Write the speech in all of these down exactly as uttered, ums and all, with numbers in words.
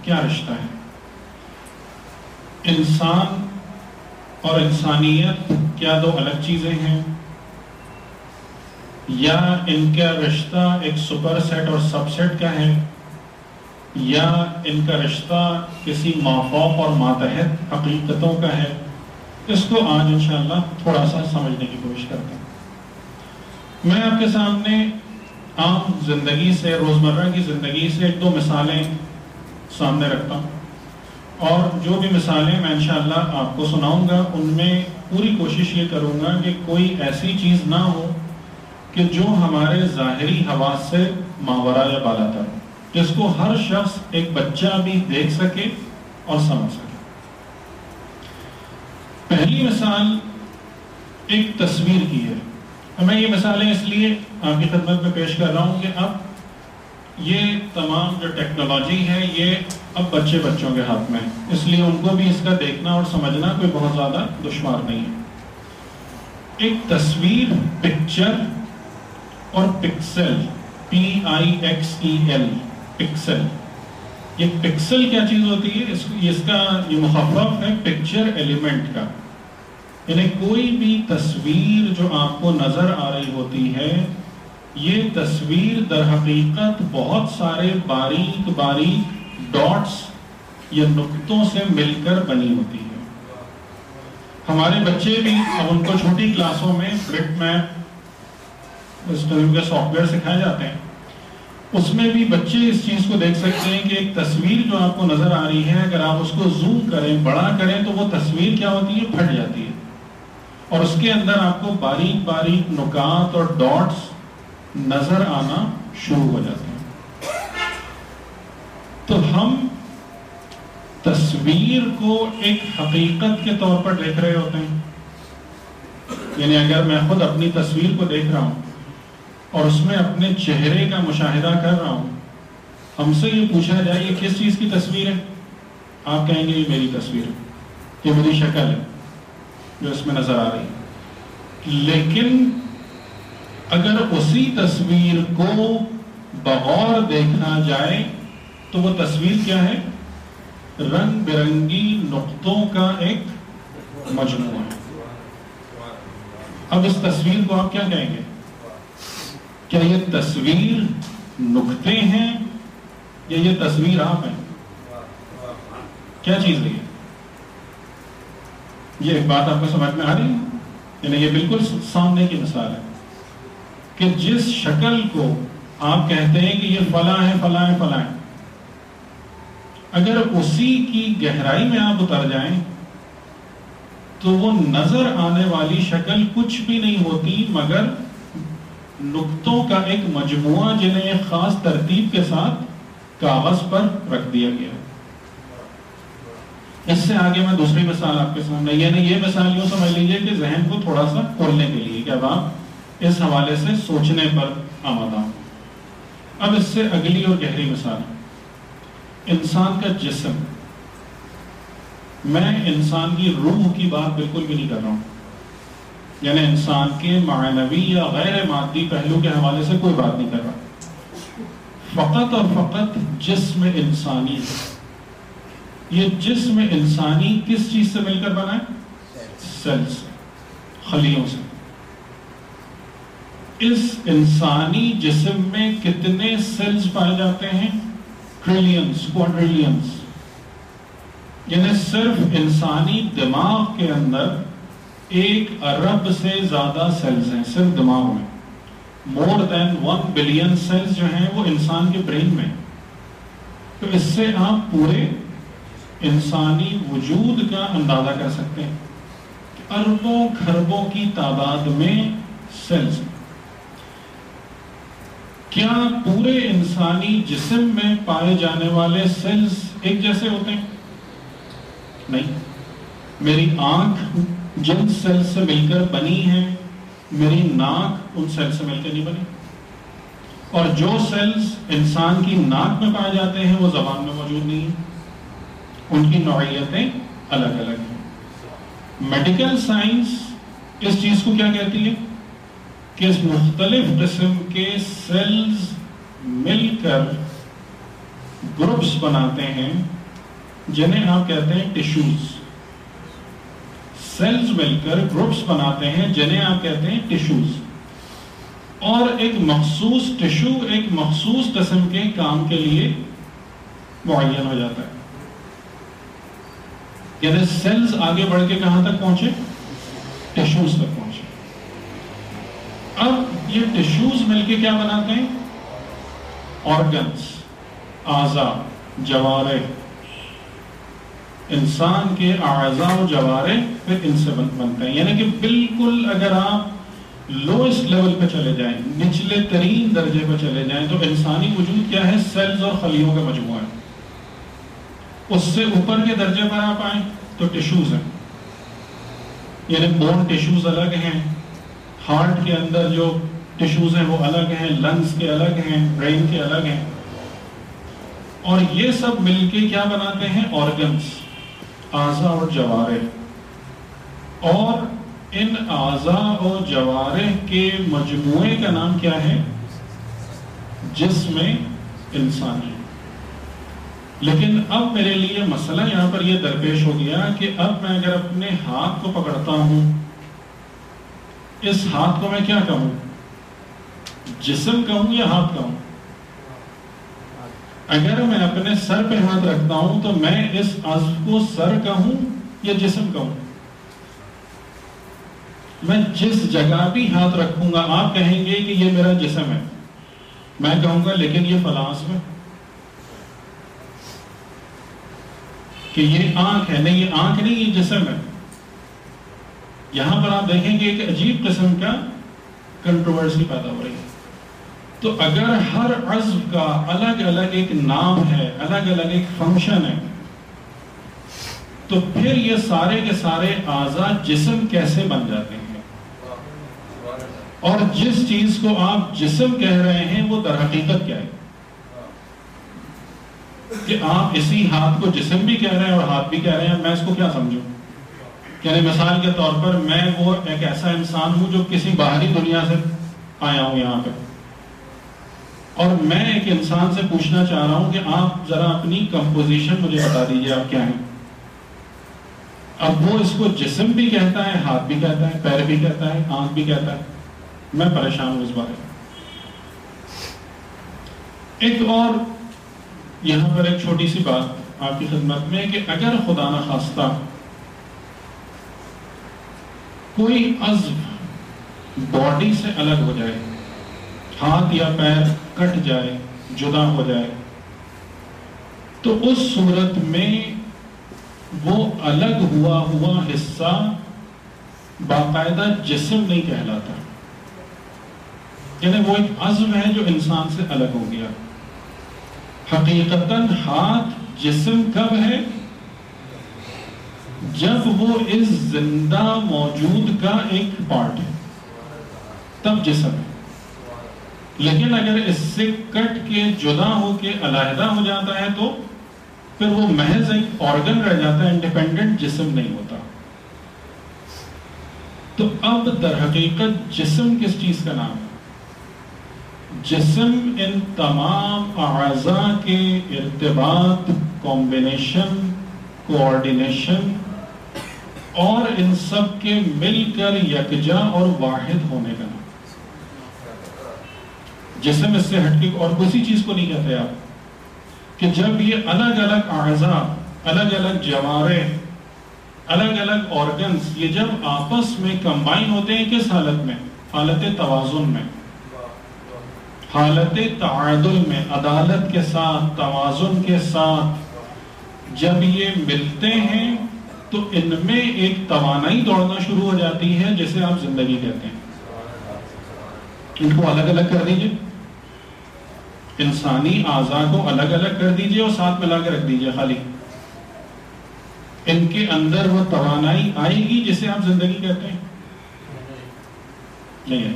کیا رشتہ ہے؟ انسان اور انسانیت کیا دو الگ چیزیں ہیں، یا ان کا رشتہ ایک سپر سیٹ اور سب سیٹ کا ہے، یا ان کا رشتہ کسی مافوق اور ماتحت حقیقتوں کا ہے؟ اس کو آج انشاءاللہ تھوڑا سا سمجھنے کی کوشش کرتے ہیں۔ میں آپ کے سامنے عام زندگی سے، روزمرہ کی زندگی سے ایک دو مثالیں سامنے رکھتا ہوں، اور جو بھی مثالیں میں انشاءاللہ آپ کو سناؤں گا ان میں پوری کوشش یہ کروں گا کہ کوئی ایسی چیز نہ ہو کہ جو ہمارے ظاہری حواس سے ماورا یا بالاتر ہو، جس کو ہر شخص، ایک بچہ بھی دیکھ سکے اور سمجھ سکے۔ پہلی مثال ایک تصویر کی ہے۔ میں یہ مثالیں اس لیے آپ کی خدمت میں پیش کر رہا ہوں کہ اب یہ تمام جو ٹیکنالوجی ہے یہ اب بچے بچوں کے ہاتھ میں ہے، اس لیے ان کو بھی اس کا دیکھنا اور سمجھنا کوئی بہت زیادہ دشوار نہیں ہے۔ ایک تصویر، پکچر اور pixel, P I X E L, pixel. یہ پکسل کیا چیز ہوتی ہے؟ اس کا یہ مخفف ہے پکچر ایلیمنٹ کا، یعنی کوئی بھی تصویر جو آپ کو نظر آ رہی ہوتی ہے، یہ تصویر در حقیقت بہت سارے باریک باریک ڈاٹس یا نقطوں سے مل کر بنی ہوتی ہے۔ ہمارے بچے بھی اب ان کو چھوٹی کلاسوں میں برٹ میپ اس قسم کے سافٹ ویئر سکھائے جاتے ہیں، اس میں بھی بچے اس چیز کو دیکھ سکتے ہیں کہ ایک تصویر جو آپ کو نظر آ رہی ہے، اگر آپ اس کو زوم کریں، بڑا کریں، تو وہ تصویر کیا ہوتی ہے؟ پھٹ جاتی ہے، اور اس کے اندر آپ کو باریک باریک نکات اور ڈاٹس نظر آنا شروع ہو جاتے ہیں۔ تو ہم تصویر کو ایک حقیقت کے طور پر دیکھ رہے ہوتے ہیں، یعنی اگر میں خود اپنی تصویر کو دیکھ رہا ہوں اور اس میں اپنے چہرے کا مشاہدہ کر رہا ہوں، ہم سے یہ پوچھا جائے یہ کس چیز کی تصویر ہے، آپ کہیں گے یہ میری تصویر ہے، یہ میری شکل ہے جو اس میں نظر آ رہی ہے۔ لیکن اگر اسی تصویر کو بغور دیکھنا جائے تو وہ تصویر کیا ہے؟ رنگ برنگی نقطوں کا ایک مجموعہ ہے۔ اب اس تصویر کو آپ کیا کہیں گے؟ کیا یہ تصویر نقطے ہیں یا یہ تصویر آپ ہیں؟ کیا چیز ہے یہ ایک بات آپ کو سمجھ میں آ رہی ہے؟ یعنی یہ بالکل سامنے کی مثال ہے کہ جس شکل کو آپ کہتے ہیں کہ یہ فلاں ہے فلاں ہے فلاں ہے، اگر اسی کی گہرائی میں آپ اتر جائیں تو وہ نظر آنے والی شکل کچھ بھی نہیں ہوتی مگر نقطوں کا ایک مجموعہ جنہیں ایک خاص ترتیب کے ساتھ کاغذ پر رکھ دیا گیا۔ اس سے آگے میں دوسری مثال آپ کے سامنے، یعنی یہ مثال یوں سمجھ لیجئے کہ ذہن کو تھوڑا سا کھولنے کے لیے کہ اب آپ اس حوالے سے سوچنے پر آمادہ ہوں۔ اب اس سے اگلی اور گہری مثال، انسان کا جسم۔ میں انسان کی روح کی بات بالکل بھی نہیں کر رہا ہوں، یعنی انسان کے معنوی یا غیر مادی پہلو کے حوالے سے کوئی بات نہیں کر رہا، فقط اور فقط جسم انسانی۔ یہ جسم انسانی کس چیز سے مل کر بنا ہے؟ سیل سے، خلیوں سے۔ اس انسانی جسم میں کتنے سیلز پائے جاتے ہیں؟ Trillions, quadrillions. یعنی صرف انسانی دماغ کے اندر ایک ارب سے زیادہ سیلز ہیں، صرف دماغ میں۔ More than one billion cells جو ہیں وہ انسان کے برین میں۔ تو اس سے آپ پورے انسانی وجود کا اندازہ کر سکتے ہیں کہ اربوں کھربوں کی تعداد میں سیلز ہیں۔ کیا پورے انسانی جسم میں پائے جانے والے سیلز ایک جیسے ہوتے ہیں؟ نہیں۔ میری آنکھ جن سیل سے مل کر بنی ہے، میری ناک ان سیل سے مل کر نہیں بنی، اور جو سیلز انسان کی ناک میں پائے جاتے ہیں وہ زبان میں موجود نہیں ہیں، ان کی نوعیتیں الگ الگ ہیں۔ میڈیکل سائنس اس چیز کو کیا کہتی ہے کہ اس مختلف قسم کے سیلز مل کر گروپس بناتے ہیں جنہیں آپ کہتے ہیں ٹیشوز. سیلز مل کر گروپس بناتے ہیں جنہیں آپ کہتے ہیں ٹیشوز. اور ایک مخصوص ٹیشو ایک مخصوص قسم کے کام کے لیے معین ہو جاتا ہے. یعنی سیلز آگے بڑھ کے کہاں تک پہنچے؟ ٹیشوز تک پہنچے. اب یہ ٹیشوز مل کے کیا بناتے ہیں؟ آرگنز، اعضاء، جوارح. انسان کے اعضاء و جوارح پھر ان سے بنتے ہیں. یعنی کہ بالکل اگر آپ لوئسٹ لیول پہ چلے جائیں، نچلے ترین درجے پہ چلے جائیں، تو انسانی وجود کیا ہے؟ سیلز اور خلیوں کا مجموعہ ہے. اس سے اوپر کے درجے پر آپ آئیں تو ٹیشوز ہیں. یعنی بون ٹیشوز الگ ہیں، ہارٹ کے اندر جو ٹیشوز ہیں وہ الگ ہیں، لنگز کے الگ ہیں، برین کے الگ ہیں. اور یہ سب مل کے کیا بناتے ہیں؟ آرگنز، اعضاء اور جوارح. اور ان اعضاء اور جوارح کے مجموعے کا نام کیا ہے؟ جسم انسانی. لیکن اب میرے لیے مسئلہ یہاں پر یہ درپیش ہو گیا کہ اب میں اگر اپنے ہاتھ کو پکڑتا ہوں، اس ہاتھ کو میں کیا کہوں؟ جسم کہوں یا ہاتھ کہوں؟ اگر میں اپنے سر پہ ہاتھ رکھتا ہوں تو میں اس عضو کو سر کہوں یا جسم کہوں؟ میں جس جگہ بھی ہاتھ رکھوں گا آپ کہیں گے کہ یہ میرا جسم ہے. میں کہوں گا لیکن یہ فلاں عضو ہے، کہ یہ آنکھ ہے. نہیں، یہ آنکھ نہیں، یہ جسم ہے. یہاں پر آپ دیکھیں گے ایک عجیب قسم کا کنٹروورسی پیدا ہو رہی ہے. تو اگر ہر عضو کا الگ الگ ایک نام ہے، الگ الگ ایک فنکشن ہے، تو پھر یہ سارے کے سارے اعضاء جسم کیسے بن جاتے ہیں؟ اور جس چیز کو آپ جسم کہہ رہے ہیں وہ در حقیقت کیا ہے؟ کہ آپ اسی ہاتھ کو جسم بھی کہہ رہے ہیں اور ہاتھ بھی کہہ رہے ہیں. میں اس کو کیا سمجھوں؟ یعنی مثال کے طور پر میں وہ ایک ایسا انسان ہوں جو کسی باہری دنیا سے آیا ہوں یہاں پہ، اور میں ایک انسان سے پوچھنا چاہ رہا ہوں کہ آپ ذرا اپنی کمپوزیشن مجھے بتا دیجئے، آپ کیا ہیں؟ اب وہ اس کو جسم بھی کہتا ہے، ہاتھ بھی کہتا ہے، پیر بھی کہتا ہے، آنکھ بھی کہتا ہے. میں پریشان ہوں اس بارے میں. ایک اور یہاں پر ایک چھوٹی سی بات آپ کی خدمت میں کہ اگر خدا نخواستہ کوئی عضو باڈی سے الگ ہو جائے، ہاتھ یا پیر کٹ جائے، جدا ہو جائے، تو اس صورت میں وہ الگ ہوا ہوا حصہ باقاعدہ جسم نہیں کہلاتا. یعنی وہ ایک عضو ہے جو انسان سے الگ ہو گیا. حقیقتاً ہاتھ جسم کب ہے؟ جب وہ اس زندہ موجود کا ایک پارٹ ہے، تب جسم ہے. لیکن اگر اس سے کٹ کے جدا ہو کے علیحدہ ہو جاتا ہے تو پھر وہ محض ایک آرگن رہ جاتا ہے، انڈیپینڈنٹ جسم نہیں ہوتا. تو اب در حقیقت جسم کس چیز کا نام ہے؟ جسم ان تمام اعضاء کے ارتباط، کمبینیشن، کوآرڈینیشن اور ان سب کے مل کر یکجا اور واحد ہونے کا نام. جسم اس سے ہٹ کے اور کسی چیز کو نہیں کہتے آپ. کہ جب یہ الگ الگ اعضاء، الگ الگ جوارح، الگ الگ آرگنز یہ جب آپس میں کمبائن ہوتے ہیں، کس حالت میں؟ حالت توازن میں، حالت تعادل میں، عدالت کے ساتھ، توازن کے ساتھ جب یہ ملتے ہیں تو ان میں ایک توانائی دوڑنا شروع ہو جاتی ہے جسے آپ زندگی کہتے ہیں. ان کو الگ الگ کر دیجئے، انسانی اعضاء کو الگ الگ کر دیجئے اور ساتھ ملا کے رکھ دیجئے خالی. ان کے اندر وہ توانائی آئے گی جسے آپ زندگی کہتے ہیں؟ نہیں ہے.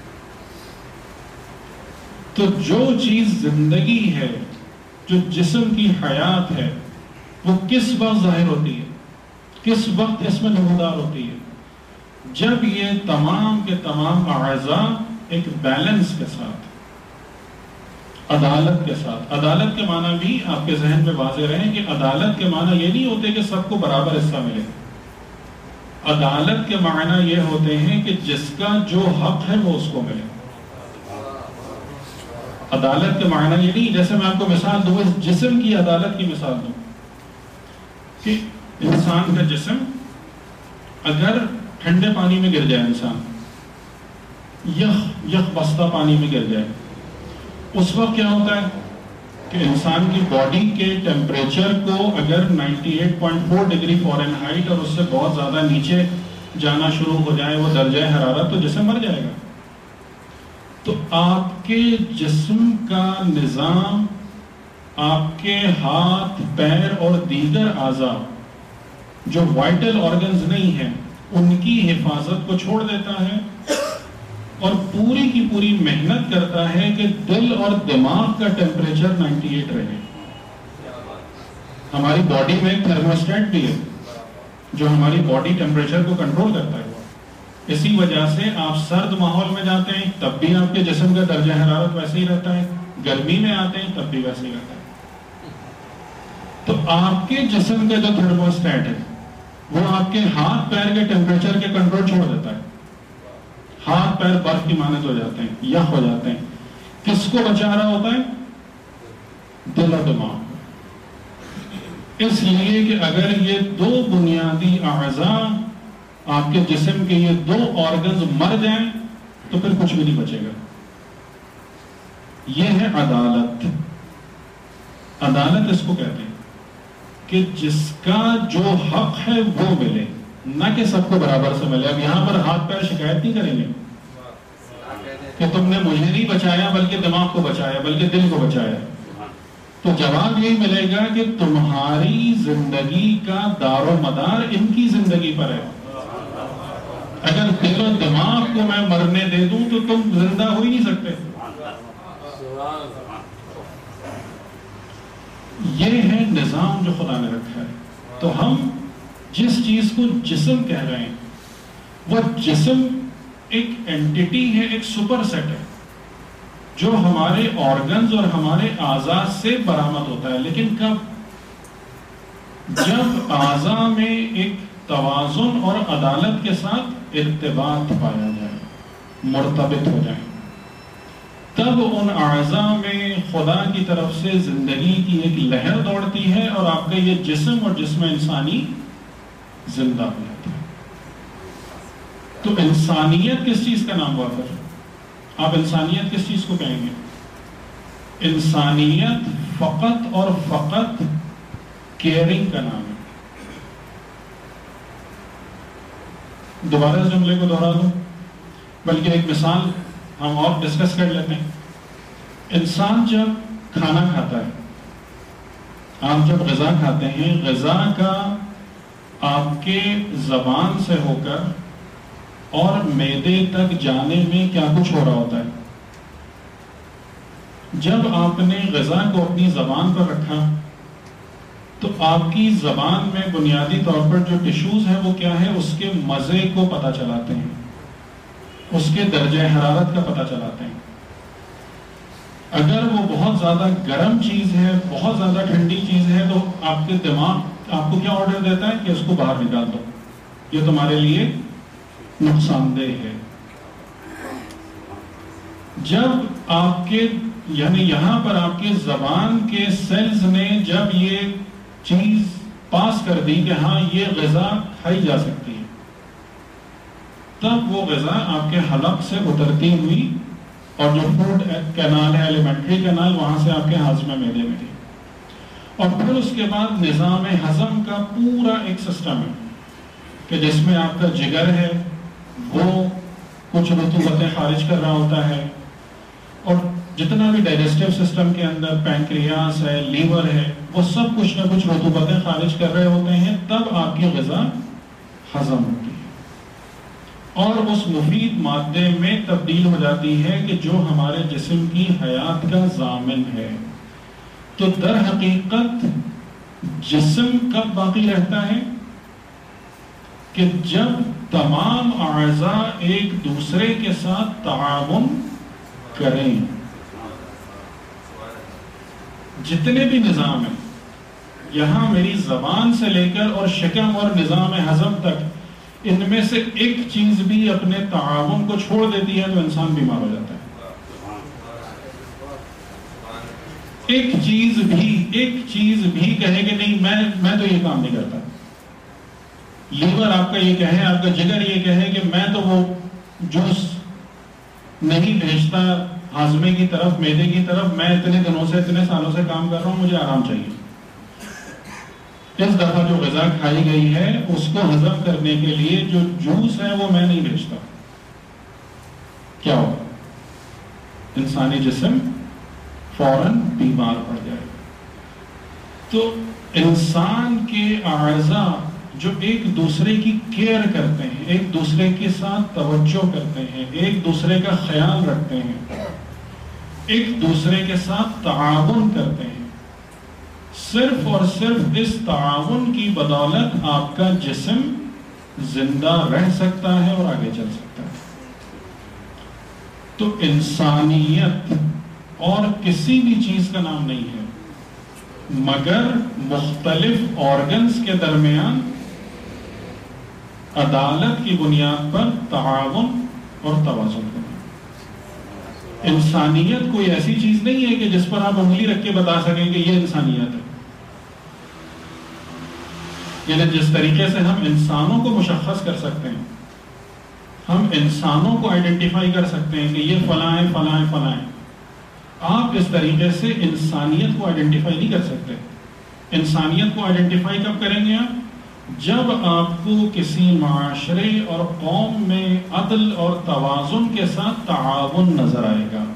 تو جو چیز زندگی ہے، جو جسم کی حیات ہے، وہ کس وقت ظاہر ہوتی ہے؟ کس وقت اس میں نمودار ہوتی ہے؟ جب یہ تمام کے تمام اعضاء ایک بیلنس کے ساتھ، عدالت کے ساتھ. عدالت کے معنی بھی آپ کے ذہن میں واضح رہیں کہ عدالت کے معنی یہ نہیں ہوتے کہ سب کو برابر حصہ ملے. عدالت کے معنی یہ ہوتے ہیں کہ جس کا جو حق ہے وہ اس کو ملے. عدالت کے معنی یہ نہیں, جیسے میں آپ کو مثال دوں, اس جسم کی عدالت کی مثال دوں کہ انسان کا جسم اگر ٹھنڈے پانی میں گر جائے, انسان یخ یخ بستہ پانی میں گر جائے, اس وقت کیا ہوتا ہے کہ انسان کی باڈی کے ٹیمپریچر کو اگر ninety eight point four degree fahrenheit اور اس سے بہت زیادہ نیچے جانا شروع ہو جائے وہ درجہ حرارت, تو جسم مر جائے گا. تو آپ کے جسم کا نظام آپ کے ہاتھ پیر اور دیگر اعضاء جو وائٹل آرگنز نہیں ہیں ان کی حفاظت کو چھوڑ دیتا ہے اور پوری کی پوری محنت کرتا ہے کہ دل اور دماغ کا ٹیمپریچر نائنٹی ایٹ رہے. ہماری باڈی میں ایک تھرموسٹیٹ بھی ہے جو ہماری باڈی ٹیمپریچر کو کنٹرول کرتا ہے. اسی وجہ سے آپ سرد ماحول میں جاتے ہیں تب بھی آپ کے جسم کا درجہ حرارت ویسے ہی رہتا ہے, گرمی میں آتے ہیں تب بھی ویسے ہی رہتا ہے. تو آپ کے جسم کا جو تھرموسٹیٹ ہے وہ آپ کے ہاتھ پیر کے ٹیمپریچر کے کنٹرول چھوڑ دیتا ہے. ہاتھ پیر برف کی مانند ہو جاتے ہیں, یخ ہو جاتے ہیں. کس کو بچا رہا ہوتا ہے؟ دل اور دماغ. اس لیے کہ اگر یہ دو بنیادی اعضاء آپ کے جسم کے یہ دو آرگنز مر جائیں تو پھر کچھ بھی نہیں بچے گا. یہ ہے عدالت. عدالت اس کو کہتے ہیں کہ جس کا جو حق ہے وہ ملے, نہ کہ سب کو برابر سے ملے. اب یہاں پر ہاتھ پیر شکایت نہیں کریں گے کہ تم نے مجھے نہیں بچایا بلکہ دماغ کو بچایا, بلکہ دل کو بچایا. تو جواب یہی ملے گا کہ تمہاری زندگی کا دار و مدار ان کی زندگی پر ہے. اگر دل و دماغ کو میں مرنے دے دوں تو تم زندہ ہو ہی نہیں سکتے. یہ ہے نظام جو خدا نے رکھا ہے. تو ہم جس چیز کو جسم کہہ رہے ہیں وہ جسم ایک اینٹیٹی ہے, ایک سپر سیٹ ہے جو ہمارے آرگنز اور ہمارے اعضاء سے برآمد ہوتا ہے. لیکن کب؟ جب اعضاء میں ایک توازن اور عدالت کے ساتھ ارتباط پایا جائے, مرتبط ہو جائے, تب ان اعضاء میں خدا کی طرف سے زندگی کی ایک لہر دوڑتی ہے اور آپ کا یہ جسم اور جسم انسانی زندہ ہو جاتا ہے. تو انسانیت کس چیز کا نام ہوا پھر؟ آپ انسانیت کس چیز کو کہیں گے؟ انسانیت فقط اور فقط کیئرنگ کا نام ہے. دوبارہ اس جملے کو دوہرا دوں, بلکہ ایک مثال ہم اور ڈسکس کر لیتے ہیں. انسان جب کھانا کھاتا ہے, آپ جب غذا کھاتے ہیں, غذا کا آپ کے زبان سے ہو کر اور معدے تک جانے میں کیا کچھ ہو رہا ہوتا ہے. جب آپ نے غذا کو اپنی زبان پر رکھا تو آپ کی زبان میں بنیادی طور پر جو ٹشوز ہیں وہ کیا ہے, اس کے مزے کو پتہ چلاتے ہیں, اس کے درجہ حرارت کا پتہ چلاتے ہیں. اگر وہ بہت زیادہ گرم چیز ہے, بہت زیادہ ٹھنڈی چیز ہے, تو آپ کے دماغ آپ کو کیا آرڈر دیتا ہے کہ اس کو باہر نکال دو, یہ تمہارے لیے نقصان دہ ہے. جب آپ کے یعنی یہاں پر آپ کے زبان کے سیلز نے جب یہ چیز پاس کر دی کہ ہاں یہ غذا کھائی جا سکتی ہے, تب وہ غذا آپ کے حلق سے اترتی ہوئی اور جو فوڈ کینال ہے, ایلیمنٹری کینال, وہاں سے آپ کے ہاضمہ معدے میں گئی. اور پھر اس کے بعد نظام ہضم کا پورا ایک سسٹم ہے کہ جس میں آپ کا جگر ہے, وہ کچھ رطوبتیں خارج کر رہا ہوتا ہے, اور جتنا بھی ڈائجسٹیو سسٹم کے اندر پینکریاس ہے, لیور ہے, وہ سب کچھ نہ کچھ رطوبتیں خارج کر رہے ہوتے ہیں. تب آپ کی غذا ہضم ہوتی ہے اور اس مفید مادے میں تبدیل ہو جاتی ہے کہ جو ہمارے جسم کی حیات کا ضامن ہے. تو در حقیقت جسم کب باقی رہتا ہے کہ جب تمام اعضاء ایک دوسرے کے ساتھ تعاون کریں. جتنے بھی نظام ہیں یہاں میری زبان سے لے کر اور شکم اور نظام ہضم تک، ان میں سے ایک چیز بھی اپنے تعاون کو چھوڑ دیتی ہے تو انسان بیمار ہو جاتا ہے. ایک چیز بھی ایک چیز بھی کہے کہ نہیں میں میں تو یہ کام نہیں کرتا. لیور آپ کا یہ کہے، آپ کا جگر یہ کہے کہ میں تو وہ جوس نہیں بھیجتا ہاضمے کی طرف، معدے کی طرف، میں اتنے دنوں سے اتنے سالوں سے کام کر رہا ہوں، مجھے آرام چاہیے. اس دفعہ جو غذا کھائی گئی ہے اس کو ہضم کرنے کے لیے جو جوس ہے وہ میں نہیں بھیجتا. کیا ہوگا؟ انسانی جسم فوراً بیمار پڑ جائے. تو انسان کے اعضاء جو ایک دوسرے کی کیئر کرتے ہیں، ایک دوسرے کے ساتھ توجہ کرتے ہیں، ایک دوسرے کا خیال رکھتے ہیں، ایک دوسرے کے ساتھ تعاون کرتے ہیں، صرف اور صرف اس تعاون کی بدولت آپ کا جسم زندہ رہ سکتا ہے اور آگے چل سکتا ہے. تو انسانیت اور کسی بھی چیز کا نام نہیں ہے مگر مختلف آرگنز کے درمیان عدالت کی بنیاد پر تعاون اور توازن کرنا. انسانیت کوئی ایسی چیز نہیں ہے کہ جس پر آپ انگلی رکھ کے بتا سکیں کہ یہ انسانیت ہے. یعنی جس طریقے سے ہم انسانوں کو مشخص کر سکتے ہیں، ہم انسانوں کو آئیڈینٹیفائی کر سکتے ہیں کہ یہ فلاں ہیں فلاں ہیں فلاں ہیں، آپ اس طریقے سے انسانیت کو آئیڈینٹیفائی نہیں کر سکتے. انسانیت کو آئیڈینٹیفائی کب کریں گے آپ؟ جب آپ کو کسی معاشرے اور قوم میں عدل اور توازن کے ساتھ تعاون نظر آئے گا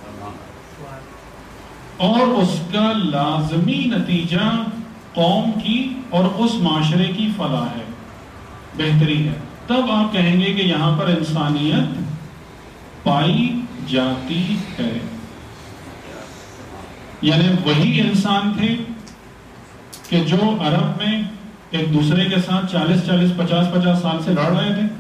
اور اس کا لازمی نتیجہ قوم کی اور اس معاشرے کی فلاح ہے، بہتری ہے، تب آپ کہیں گے کہ یہاں پر انسانیت پائی جاتی ہے. یعنی وہی انسان تھے کہ جو عرب میں ایک دوسرے کے ساتھ چالیس چالیس پچاس پچاس سال سے لڑ رہے تھے.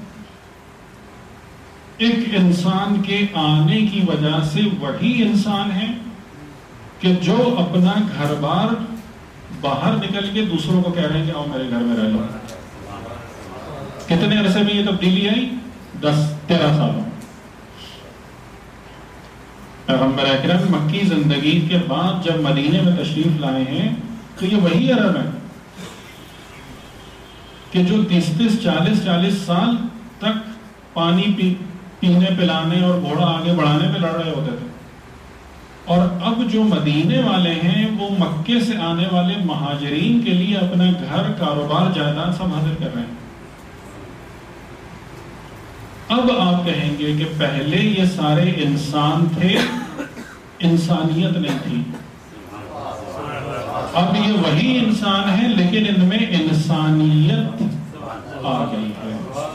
ایک انسان کے آنے کی وجہ سے وہی انسان ہے کہ جو اپنا گھر بار باہر نکل کے دوسروں کو کہہ رہے ہیں کہ آؤ میرے گھر میں رہ لو. کتنے عرصے میں یہ تبدیلی آئی؟ دس تیرہ سالوں. پیغمبر اکرم مکی زندگی کے بعد جب مدینے میں تشریف لائے ہیں تو یہ وہی عرب ہے کہ جو تیس تیس چالیس چالیس سال تک پانی پی پینے پلانے اور گھوڑا آگے بڑھانے پہ لڑ رہے ہوتے تھے، اور اب جو مدینے والے ہیں وہ مکے سے آنے والے مہاجرین کے لیے اپنا گھر، کاروبار، جائیداد سب حاضر کر رہے ہیں. اب آپ کہیں گے کہ پہلے یہ سارے انسان تھے، انسانیت نہیں تھی. اب یہ وہی انسان ہے لیکن ان میں انسانیت آ گئی ہے.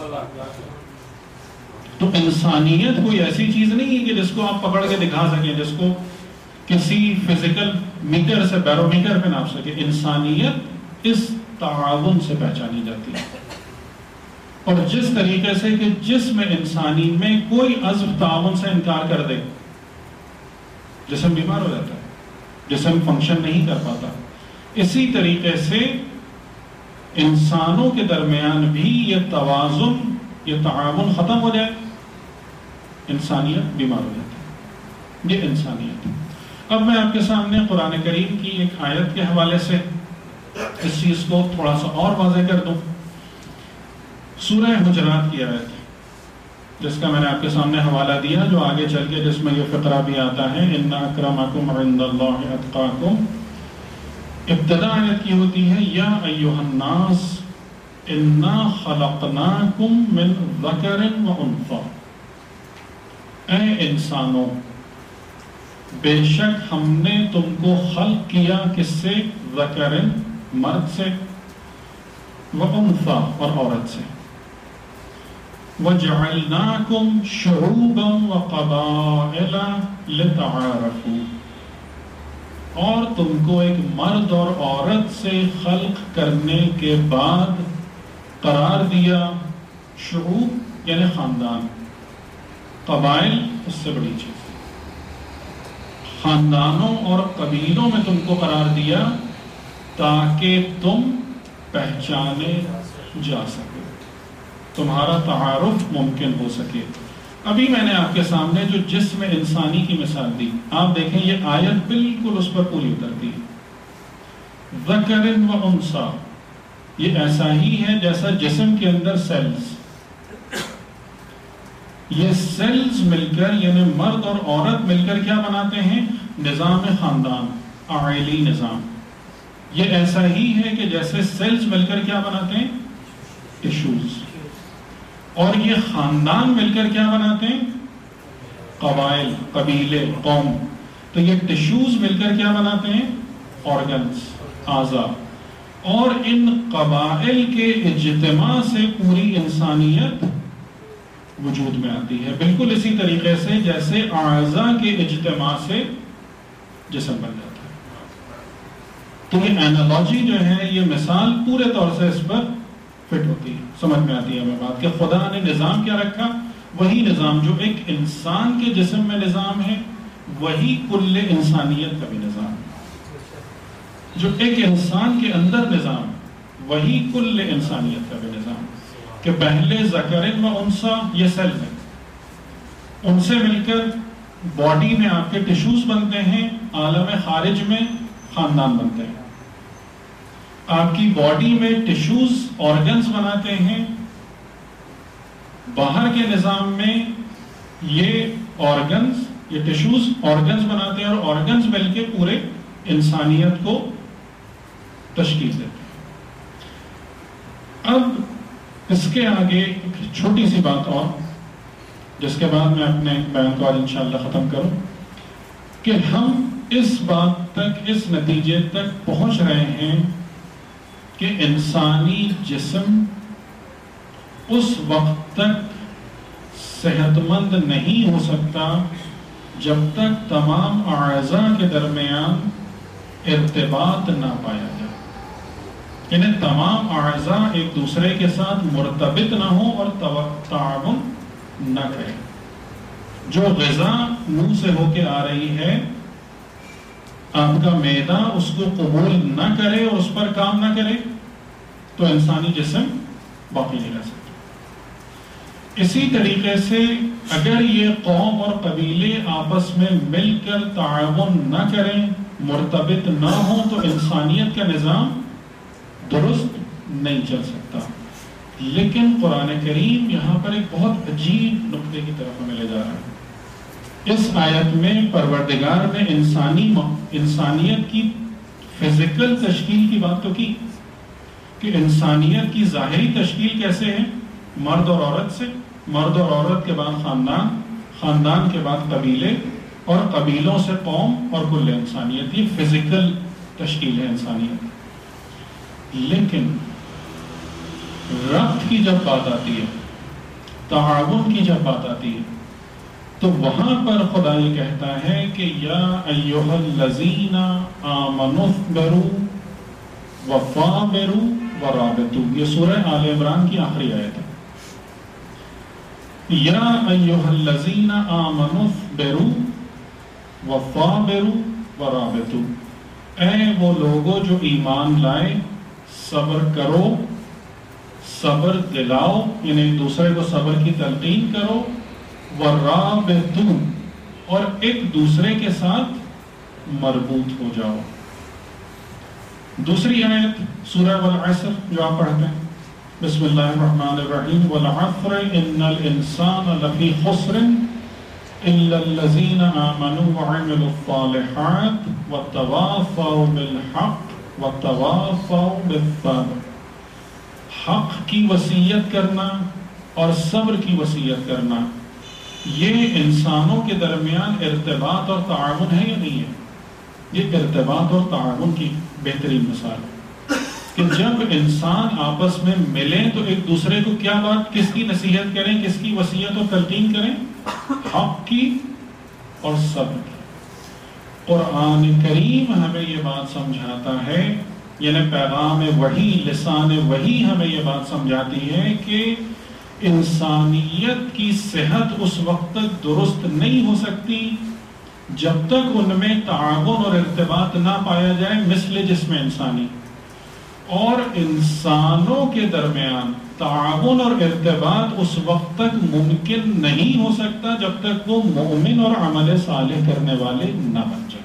تو انسانیت کوئی ایسی چیز نہیں ہے کہ جس کو آپ پکڑ کے دکھا سکیں، جس کو کسی فزیکل میٹر سے، بیرو میٹر پہ ناپ سکے. انسانیت اس تعاون سے پہچانی جاتی ہے. اور جس طریقے سے کہ جسم انسانی میں کوئی عضو تعاون سے انکار کر دے جسم بیمار ہو جاتا ہے، جسم فنکشن نہیں کر پاتا، اسی طریقے سے انسانوں کے درمیان بھی یہ توازن، یہ تعاون ختم ہو جائے، انسانیت بیمار ہو جاتی ہے. یہ انسانیت ہے. اب میں آپ کے سامنے قرآن کریم کی ایک آیت کے حوالے سے اس چیز کو تھوڑا سا اور واضح کر دوں. سورہ حجرات کی آیت جس کا میں نے آپ کے سامنے حوالہ دیا، جو آگے چل کے جس میں یہ فقرہ بھی آتا ہے ان اکرمکم عند اللہ اتقاکم. ابتدا آیت کی ہوتی ہے یا ایھا الناس انا خلقناکم من ذکر و انثی. اے انسانوں، بے شک ہم نے تم کو خلق کیا کس سے؟ ذکر، مرد سے، و انثی، اور عورت سے. وَجَعَلْنَاكُمْ شُعُوبًا وَقَبَائِلَ لِتَعَارَفُوا. اور تم کو ایک مرد اور عورت سے خلق کرنے کے بعد قرار دیا. شعوب یعنی خاندان، قبائل اس سے بڑی چیز. خاندانوں اور قبیلوں میں تم کو قرار دیا تاکہ تم پہچانے جا سکے، تمہارا تعارف ممکن ہو سکے۔ ابھی میں نے آپ کے سامنے جو جسم انسانی کی مثال دی، آپ دیکھیں یہ آیت بالکل اس پر پوری اترتی ہے۔ ذکر و انثیٰ، یہ ایسا ہی ہے جیسا جسم کے اندر سیلز، یہ سیلز مل کر یعنی مرد اور عورت مل کر کیا بناتے ہیں؟ نظام خاندان، عائلی نظام۔ یہ ایسا ہی ہے کہ جیسے سیلز مل کر کیا بناتے ہیں؟ ٹشوز۔ اور یہ خاندان مل کر کیا بناتے ہیں؟ قبائل، قبیلے، قوم۔ تو یہ ٹشوز مل کر کیا بناتے ہیں؟ آرگنز، اعضاء۔ اور ان قبائل کے اجتماع سے پوری انسانیت وجود میں آتی ہے، بالکل اسی طریقے سے جیسے اعضاء کے اجتماع سے جسم بن جاتا ہے۔ تو یہ اینالوجی جو ہے، یہ مثال پورے طور سے اس پر فٹ ہوتی ہے، سمجھ میں آتی ہے ہمیں بات کہ خدا نے نظام کیا رکھا؟ وہی نظام جو ایک انسان کے جسم میں نظام ہے، وہی کل انسانیت کا بھی نظام ہے۔ جو ایک انسان کے اندر نظام، وہی کل انسانیت کا بھی نظام، کہ پہلے ذکر و انثیٰ یہ سیل ہے، ان سے مل کر باڈی میں آپ کے ٹشوز بنتے ہیں، عالم خارج میں خاندان بنتے ہیں۔ آپ کی باڈی میں ٹشوز آرگنز بناتے ہیں، باہر کے نظام میں یہ آرگنز، یہ ٹشوز آرگنز بناتے ہیں، اور آرگنز مل کے پورے انسانیت کو تشکیل دیتے ہیں۔ اب اس کے آگے ایک چھوٹی سی بات اور، جس کے بعد میں اپنے بیان کو آج انشاءاللہ ختم کروں، کہ ہم اس بات تک، اس نتیجے تک پہنچ رہے ہیں کہ انسانی جسم اس وقت تک صحت مند نہیں ہو سکتا جب تک تمام اعضاء کے درمیان ارتباط نہ پایا جائے، یعنی تمام اعضاء ایک دوسرے کے ساتھ مرتبط نہ ہو اور تعاون نہ کرے۔ جو غذا منہ سے ہو کے آ رہی ہے، آپ کا معدہ اس کو قبول نہ کرے اور اس پر کام نہ کرے تو انسانی جسم باقی نہیں رہ سکتا۔ اسی طریقے سے اگر یہ قوم اور قبیلے آپس میں مل کر تعاون نہ کریں، مرتبط نہ ہوں، تو انسانیت کا نظام درست نہیں چل سکتا۔ لیکن قرآن کریم یہاں پر ایک بہت عجیب نقطے کی طرف ہمیں لے جا رہا ہے۔ اس آیت میں پروردگار نے انسانی انسانیت کی فزیکل تشکیل کی بات تو کی کہ انسانیت کی ظاہری تشکیل کیسے ہے؟ مرد اور عورت سے، مرد اور عورت کے بعد خاندان، خاندان کے بعد قبیلے، اور قبیلوں سے قوم اور کل انسانیت۔ یہ فزیکل تشکیل ہے انسانیت۔ لیکن ربط کی جب بات آتی ہے، تعاون کی جب بات آتی ہے، تو وہاں پر خدا یہ کہتا ہے کہ یا ایھا الذین آمنوا اصبروا وصابروا ورابطوا۔ یہ سورہ آل عمران کی آخری آیت ہے۔ یا ایھا الذین آمنوا اصبروا وصابروا ورابطوا، اے وہ لوگوں جو ایمان لائے، صبر کرو، صبر دلاؤ، یعنی ایک دوسرے کو صبر کی تلقین کرو، ورابطوا، اور ایک دوسرے کے ساتھ مربوط ہو جاؤ۔ دوسری آیت سورہ والعصر جو آپ پڑھتے ہیں، بسم اللہ الرحمن الرحیم، والعصر ان الانسان لفی خسر الا الذین آمنوا وعملوا الصالحات وتواصوا بالحق وتواصوا بالصبر۔ حق کی وصیت کرنا اور صبر کی وصیت کرنا، یہ انسانوں کے درمیان ارتباط اور تعاون ہے یا نہیں ہے؟ یہ ارتباط اور تعاون کی بہترین مثال ہے کہ جب انسان آپس میں ملیں تو ایک دوسرے کو کیا بات، کس کی نصیحت کریں، کس کی وصیت اور تلقین کریں؟ حق کی اور صبر کی۔ قرآن کریم ہمیں یہ بات سمجھاتا ہے، یعنی پیغام وحی، لسان وحی ہمیں یہ بات سمجھاتی ہے کہ انسانیت کی صحت اس وقت تک درست نہیں ہو سکتی جب تک ان میں تعاون اور ارتباط نہ پایا جائے مثل جسم انسانی، اور انسانوں کے درمیان تعاون اور ارتباط اس وقت تک ممکن نہیں ہو سکتا جب تک وہ مومن اور عمل صالح کرنے والے نہ بن جائیں۔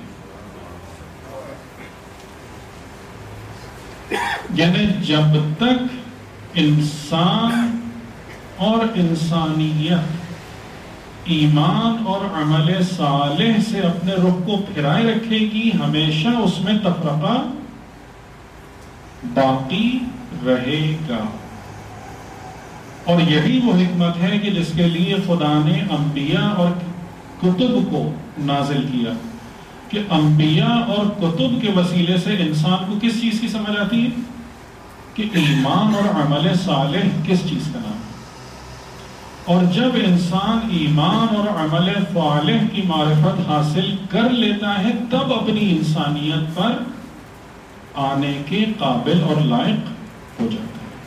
یعنی جب تک انسان اور انسانیت ایمان اور عمل صالح سے اپنے رخ کو پھرائے رکھے گی، ہمیشہ اس میں تفرقہ باقی رہے گا۔ اور یہی وہ حکمت ہے کہ جس کے لیے خدا نے انبیاء اور کتب کو نازل کیا، کہ انبیاء اور کتب کے وسیلے سے انسان کو کس چیز کی سمجھ آتی ہے کہ ایمان اور عمل صالح کس چیز کا نام ہے۔ اور جب انسان ایمان اور عمل صالح کی معرفت حاصل کر لیتا ہے تب اپنی انسانیت پر آنے کے قابل اور لائق ہو جاتا ہے۔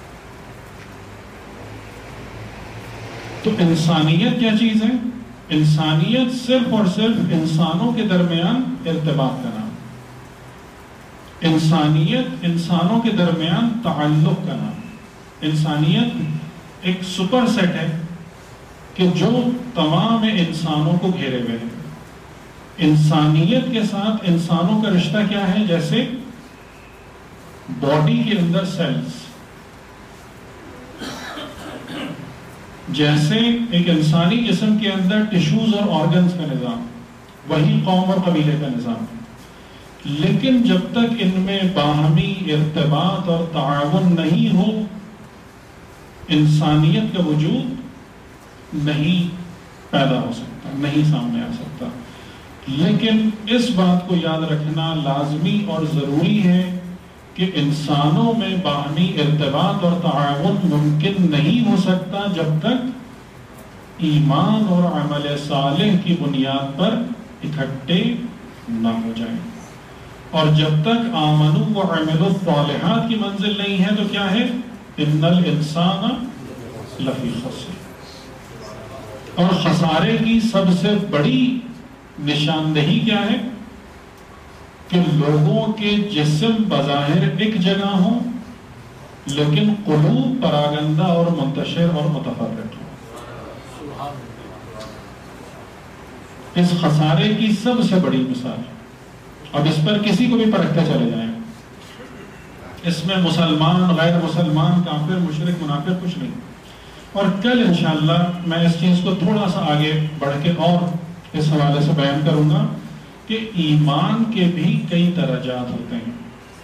تو انسانیت کیا چیز ہے؟ انسانیت صرف اور صرف انسانوں کے درمیان ارتباط کا نام، انسانیت انسانوں کے درمیان تعلق کا نام۔ انسانیت ایک سپر سیٹ ہے کہ جو تمام انسانوں کو گھیرے ہوئے ہے۔ انسانیت کے ساتھ انسانوں کا رشتہ کیا ہے؟ جیسے باڈی کے اندر سیلز، جیسے ایک انسانی جسم کے اندر ٹشوز اور آرگنز کا نظام، وہی قوم اور قبیلے کا نظام۔ لیکن جب تک ان میں باہمی ارتباط اور تعاون نہیں ہو، انسانیت کا وجود نہیں پیدا ہو سکتا، نہیں سامنے آ سکتا۔ لیکن اس بات کو یاد رکھنا لازمی اور ضروری ہے کہ انسانوں میں باہمی ارتباط اور تعاون ممکن نہیں ہو سکتا جب تک ایمان اور عمل صالح کی بنیاد پر اکٹھے نہ ہو جائیں۔ اور جب تک آمنوا وعملوا الصالحات کی منزل نہیں ہے تو کیا ہے؟ ان الانسان لفی خسر۔ اور خسارے کی سب سے بڑی نشاندہی کیا ہے؟ کہ لوگوں کے جسم بظاہر ایک جگہ ہوں لیکن قلوب پراگندہ اور منتشر اور متفرق ہوں۔ اس خسارے کی سب سے بڑی مثال، اب اس پر کسی کو بھی پرکھتے چلے جائیں، اس میں مسلمان غیر مسلمان کافر مشرک منافق کچھ نہیں۔ اور کل انشاءاللہ میں اس چیز کو تھوڑا سا آگے بڑھ کے اور اس حوالے سے بیان کروں گا کہ ایمان کے بھی کئی درجات ہوتے ہیں۔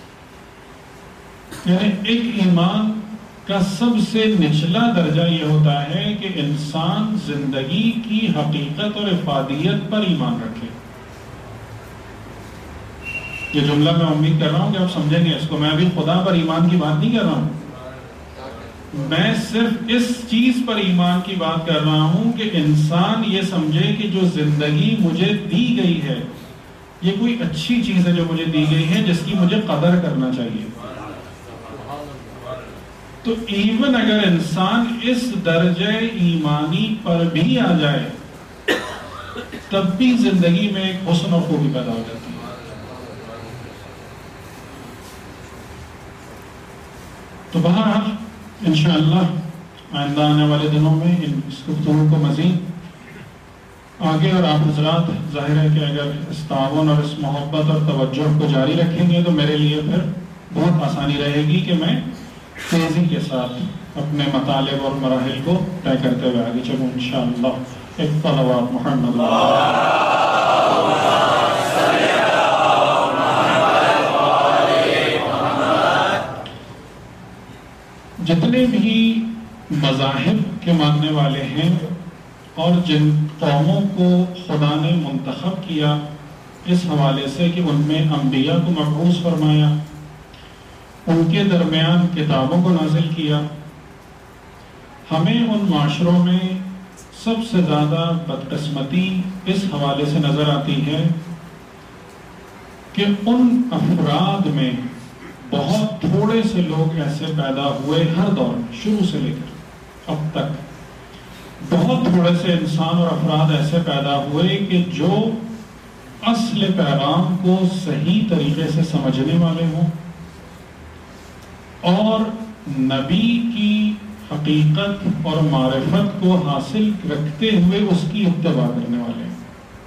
یعنی ایک ایمان کا سب سے نچلا درجہ یہ ہوتا ہے کہ انسان زندگی کی حقیقت اور افادیت پر ایمان رکھے۔ یہ جملہ میں امید کر رہا ہوں کہ آپ سمجھیں گے اس کو، میں ابھی خدا پر ایمان کی بات نہیں کر رہا ہوں، میں صرف اس چیز پر ایمان کی بات کر رہا ہوں کہ انسان یہ سمجھے کہ جو زندگی مجھے دی گئی ہے یہ کوئی اچھی چیز ہے جو مجھے دی گئی ہے جس کی مجھے قدر کرنا چاہیے۔ تو ایون اگر انسان اس درجے ایمانی پر بھی آ جائے تب بھی زندگی میں ایک حسن اور خوبی پیدا ہو جاتی ہے۔ تو بہرحال انشاءاللہ آئندہ آنے والے دنوں میں ان اس گفتگو کو مزید آگے اور آپ حضرات ظاہر ہے کہ اگر اس تعاون اور اس محبت اور توجہ کو جاری رکھیں گے تو میرے لیے پھر بہت آسانی رہے گی کہ میں تیزی کے ساتھ اپنے مطالب اور مراحل کو طے کرتے ہوئے آگے چلوں انشاءاللہ۔ ایک صلوات محمد جتنے بھی مذاہب کے ماننے والے ہیں اور جن قوموں کو خدا نے منتخب کیا اس حوالے سے کہ ان میں انبیاء کو مبعوث فرمایا، ان کے درمیان کتابوں کو نازل کیا، ہمیں ان معاشروں میں سب سے زیادہ بدقسمتی اس حوالے سے نظر آتی ہے کہ ان افراد میں بہت تھوڑے سے لوگ ایسے پیدا ہوئے ہر دور میں، شروع سے لے کر اب تک بہت تھوڑے سے انسان اور افراد ایسے پیدا ہوئے کہ جو اصل پیغام کو صحیح طریقے سے سمجھنے والے ہوں اور نبی کی حقیقت اور معرفت کو حاصل رکھتے ہوئے اس کی اتباع کرنے والے ہیں۔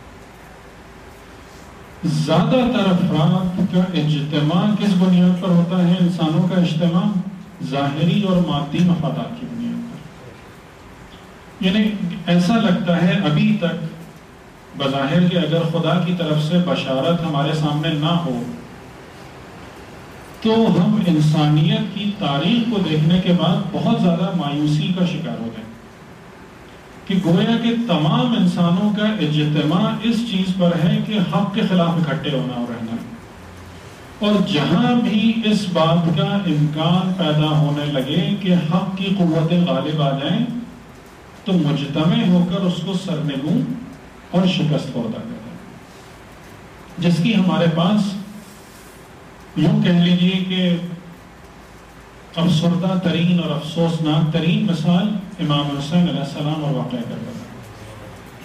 زیادہ تر افراد کا اجتماع کس بنیاد پر ہوتا ہے؟ انسانوں کا اجتماع ظاہری اور مادی مفادات کی بنیاد پر۔ یعنی ایسا لگتا ہے ابھی تک بظاہر کہ اگر خدا کی طرف سے بشارت ہمارے سامنے نہ ہو تو ہم انسانیت کی تاریخ کو دیکھنے کے بعد بہت زیادہ مایوسی کا شکار ہو جائیں کہ گویا کہ تمام انسانوں کا اجتماع اس چیز پر ہے کہ حق کے خلاف اکٹھے ہونا اور رہنا، اور جہاں بھی اس بات کا امکان پیدا ہونے لگے کہ حق کی قوتیں غالب آ جائیں تو مجتمع ہو کر اس کو سرنگوں اور شکست خوردہ کر دیں، جس کی ہمارے پاس یوں کہہ لیجیے کہ افسردہ ترین اور افسوسناک ترین مثال امام حسین علیہ السلام اور واقعہ کربلا۔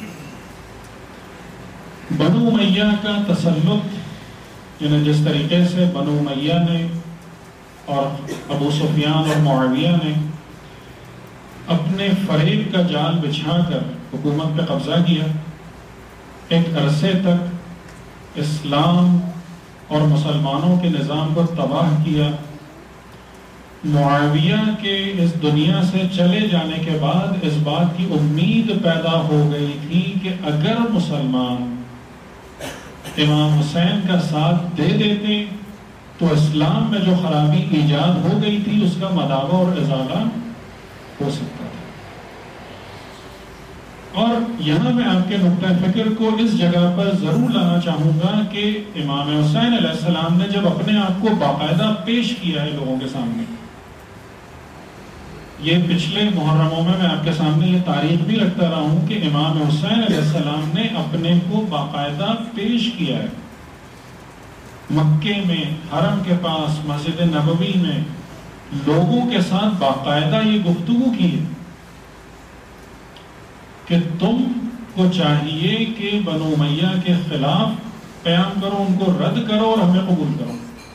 بنو امیہ کا تسلط، یعنی جس طریقے سے بنو امیہ نے اور ابو سفیان اور معاویہ نے اپنے فریب کا جال بچھا کر حکومت پہ قبضہ کیا، ایک عرصے تک اسلام اور مسلمانوں کے نظام کو تباہ کیا۔ معاویہ کے اس دنیا سے چلے جانے کے بعد اس بات کی امید پیدا ہو گئی تھی کہ اگر مسلمان امام حسین کا ساتھ دے دیتے تو اسلام میں جو خرابی ایجاد ہو گئی تھی اس کا مداوع اور ازالہ ہو سکتا تھا۔ اور یہاں میں آپ کے نقطہ فکر کو اس جگہ پر ضرور لانا چاہوں گا کہ امام حسین علیہ السلام نے جب اپنے آپ کو باقاعدہ پیش کیا ہے لوگوں کے سامنے، یہ پچھلے محرموں میں میں آپ کے سامنے یہ تاریخ بھی رکھتا رہا ہوں کہ امام حسین علیہ السلام نے اپنے کو باقاعدہ پیش کیا ہے، مکے میں حرم کے پاس مسجد نبوی میں لوگوں کے ساتھ باقاعدہ یہ گفتگو کی ہے کہ تم کو چاہیے کہ بنو امیہ کے خلاف قیام کرو، ان کو رد کرو اور ہمیں قبول کرو۔